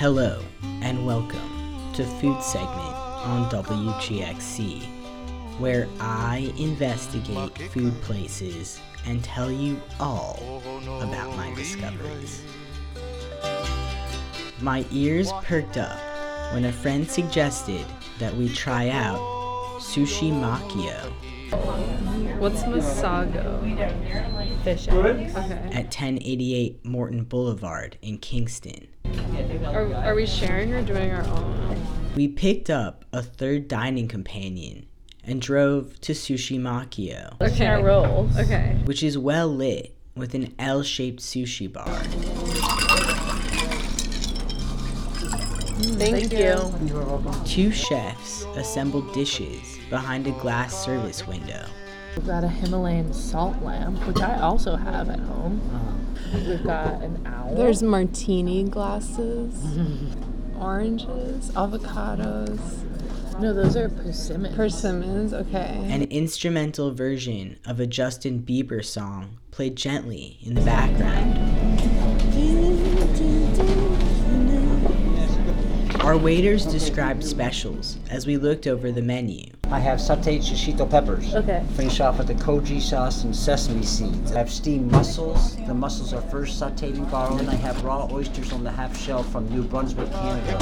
Hello and welcome to Food Segment on WGXC, where I investigate food places and tell you all about my discoveries. My ears perked up when a friend suggested that we try out Sushi Makio. What's Masago? Fish eggs. Okay. At 1088 Morton Boulevard in Kingston. Are we sharing or doing our own? We picked up a third dining companion and drove to Sushi Makio, Okay. Our rolls. Okay. which is well lit with an L-shaped sushi bar. Thank you. Two chefs assembled dishes behind a glass service window. We've got a Himalayan salt lamp, which I also have at home. We've got an owl. There's martini glasses, oranges, avocados, No, those are persimmons. persimmons. Okay. An instrumental version of a Justin Bieber song played gently in the background. Our waiters described specials as we looked over the menu. I have sauteed shishito peppers. Okay. Finish off with the koji sauce and sesame seeds. I have steamed mussels. The mussels are first sauteed in garlic. And I have raw oysters on the half shell from New Brunswick, Canada.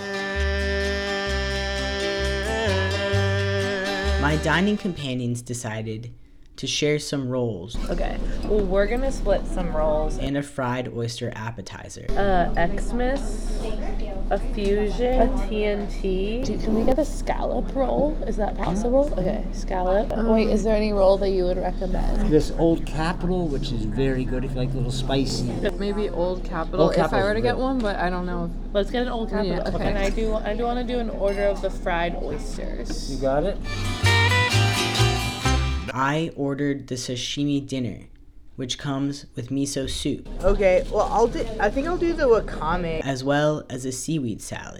My dining companions decided to share some rolls Okay. Well, we're gonna split some rolls. and a fried oyster appetizer. Xmas, a fusion, a TNT. Can we get a scallop roll? Is that possible? Okay, scallop. Wait, is there any roll that you would recommend? This Old Capital, which is very good if you like a little spicy. Maybe Old Capital Old if I Capital's were to get good. one, but I don't know. Let's get an Old Capital. Yeah, okay. And I do want to do an order of the fried oysters. You got it? I ordered the sashimi dinner, which comes with miso soup, Okay, well, I think I'll do the wakame. as well as a seaweed salad.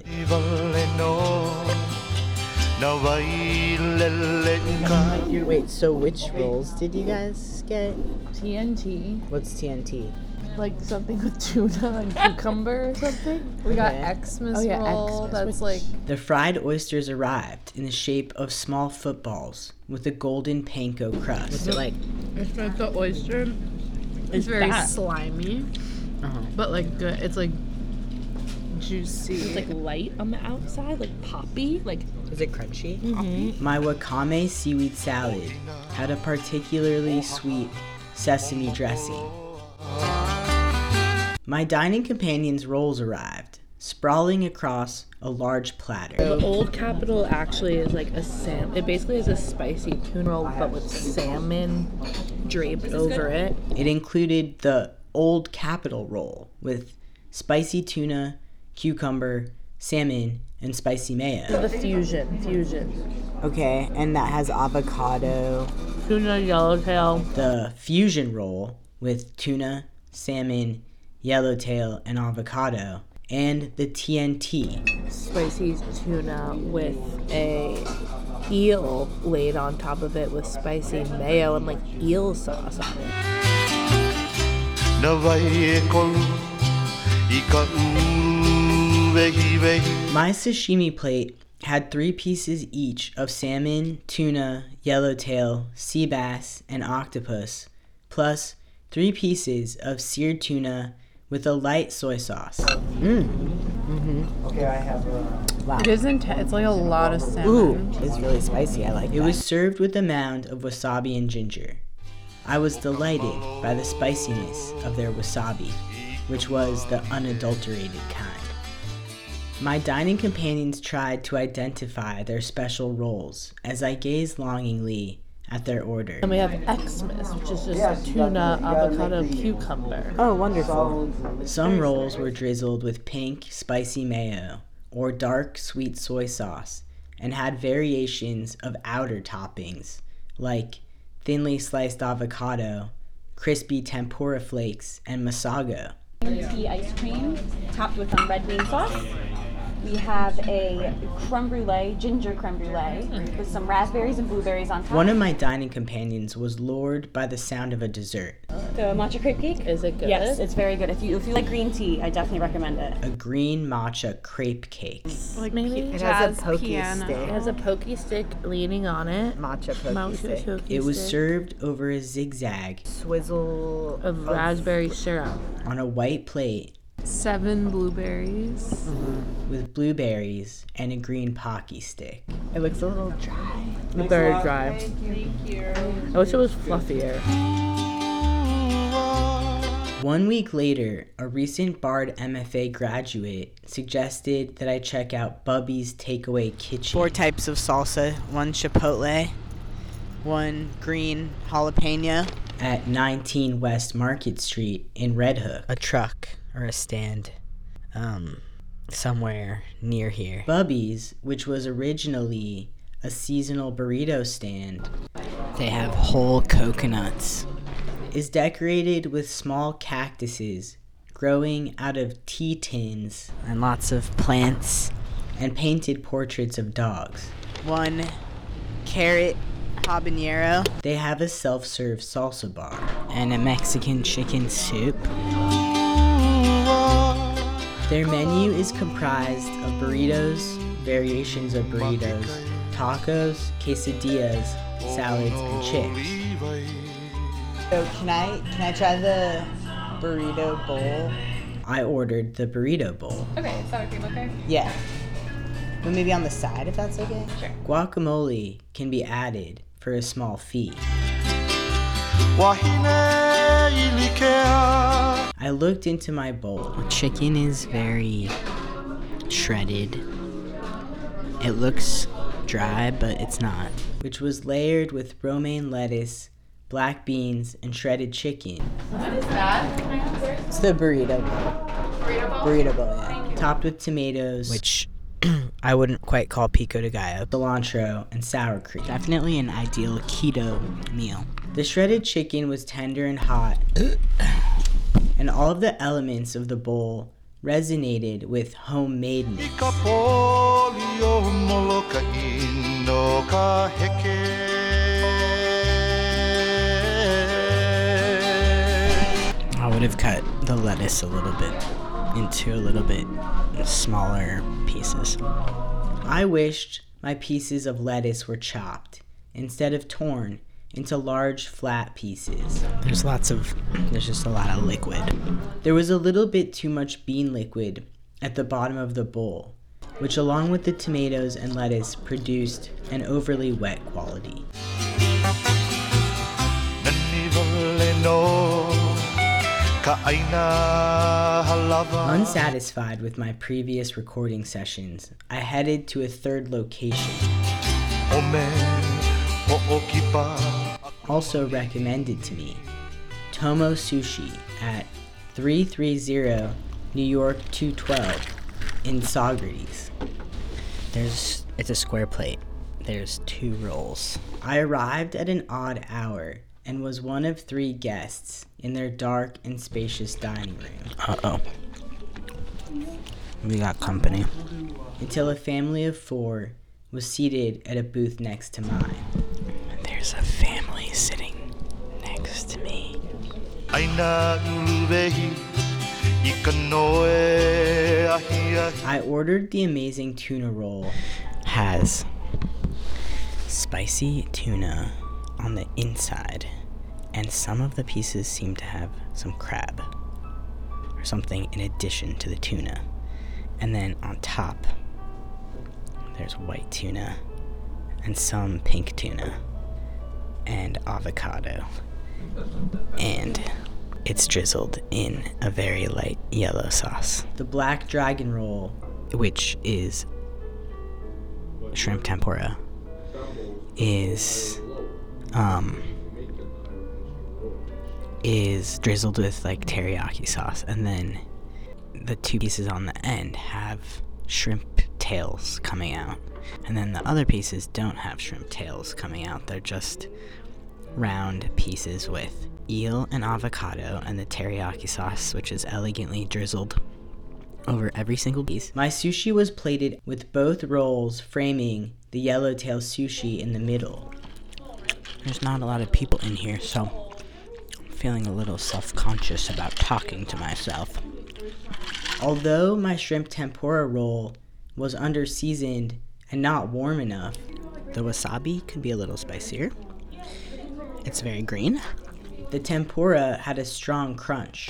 Wait, so which rolls did you guys get? TNT, What's TNT? like something with tuna and cucumber or something. We got Okay. Xmas Oh, yeah, roll. Xmas, That's which- like The fried oysters arrived in the shape of small footballs with a golden panko crust. Is it like, It's like the oyster. it's very that? slimy, but like good. It's like juicy. It's like light on the outside, like poppy, like is it crunchy? My wakame seaweed salad had a particularly sweet sesame dressing. My dining companion's rolls arrived, sprawling across a large platter. the Old Capital actually is like a salmon. It basically is a spicy tuna roll, but with salmon draped over it. It included the Old Capital roll with spicy tuna, cucumber, salmon, and spicy mayo. The fusion, Okay, and that has avocado. tuna yellowtail. The fusion roll with tuna, salmon, yellowtail, and avocado. And the TNT. Spicy tuna with a eel laid on top of it with spicy mayo and like eel sauce on it. My sashimi plate had 3 pieces each of salmon, tuna, yellowtail, sea bass, and octopus, plus 3 pieces of seared tuna with a light soy sauce. Okay, I have Wow. It is intense. It's like a lot of salmon. Ooh, it's really spicy. I like It that. was served with a mound of wasabi and ginger. I was delighted by the spiciness of their wasabi, which was the unadulterated kind. My dining companions tried to identify their special rolls as I gazed longingly at their order. And we have Xmas, which is just tuna, avocado, cucumber. Oh, wonderful. Some rolls were drizzled with pink, spicy mayo or dark, sweet soy sauce and had variations of outer toppings like thinly sliced avocado, crispy tempura flakes, and masago. Tea ice cream topped with some red bean sauce. We have a creme brulee, ginger creme brulee, with some raspberries and blueberries on top. One of my dining companions was lured by the sound of a dessert. The matcha crepe cake? Is it good? Yes, it's very good. If you like green tea, I definitely recommend it. A green matcha crepe cake. Like Maybe it it has a pokey It stick. has a pokey stick leaning on it. Matcha pokey stick. It was served over a zigzag Swizzle of raspberry syrup. on a white plate 7 blueberries. with blueberries and a green pocky stick. It looks a little dry. Very dry. I wish it was fluffier. 1 week later, a recent Bard MFA graduate suggested that I check out Bubby's Takeaway Kitchen. 4 types of salsa. 1 chipotle, 1 green jalapeno. At 19 West Market Street in Red Hook. A truck or a stand somewhere near here. Bubby's, which was originally a seasonal burrito stand, They have whole coconuts. is decorated with small cactuses growing out of tea tins And lots of plants. and painted portraits of dogs. 1 carrot habanero. They have a self-serve salsa bar. And a Mexican chicken soup. Their menu is comprised of burritos, variations of burritos, tacos, quesadillas, salads, and chips. So can I try the burrito bowl? I ordered the burrito bowl. Okay, sour cream, okay? Yeah. But maybe on the side if that's okay? Sure. Guacamole can be added for a small fee. I looked into my bowl. Chicken is very shredded. It looks dry, but it's not. Which was layered with romaine lettuce, black beans, and shredded chicken. It's the burrito bowl. Burrito bowl, yeah. Topped with tomatoes, Which I wouldn't quite call pico de gallo. cilantro, and sour cream. Definitely an ideal keto meal. The shredded chicken was tender and hot, and all of the elements of the bowl resonated with homemadeness. I would have cut the lettuce a little bit into a little bit smaller pieces. I wished my pieces of lettuce were chopped instead of torn into large flat pieces. There's just a lot of liquid. There was a little bit too much bean liquid at the bottom of the bowl, which along with the tomatoes and lettuce produced an overly wet quality. Unsatisfied with my previous recording sessions, I headed to a third location. Also recommended to me, Tomo Sushi at 330 New York 212 in Saugerties. It's a square plate. There's 2 rolls. I arrived at an odd hour and was one of 3 guests in their dark and spacious dining room. Uh-oh. We got company. Until a family of 4 was seated at a booth next to mine. There's a family sitting next to me. I ordered the amazing tuna roll. Has spicy tuna on the inside, and some of the pieces seem to have some crab or something in addition to the tuna. And then on top, there's white tuna and some pink tuna and avocado. And it's drizzled in a very light yellow sauce, The black dragon roll which is shrimp tempura, is drizzled with like teriyaki sauce, and then the 2 pieces on the end have shrimp tails coming out, and then the other pieces don't have shrimp tails coming out. They're just round pieces with eel and avocado and the teriyaki sauce, which is elegantly drizzled over every single piece. My sushi was plated with both rolls framing the yellowtail sushi in the middle. There's not a lot of people in here, so feeling a little self-conscious about talking to myself. Although my shrimp tempura roll was under-seasoned and not warm enough, The wasabi could be a little spicier. It's very green. the tempura had a strong crunch.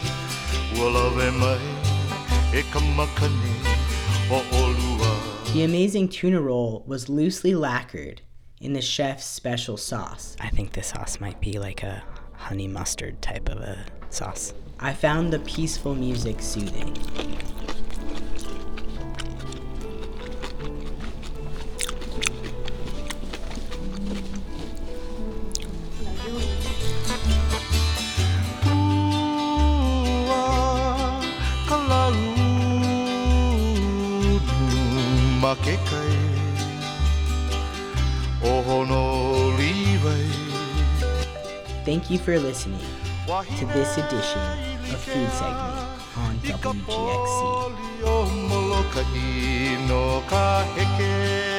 The amazing tuna roll was loosely lacquered in the chef's special sauce. I think this sauce might be like a honey mustard type of a sauce. I found the peaceful music soothing. Thank you for listening to this edition of Food Segment on WGXC.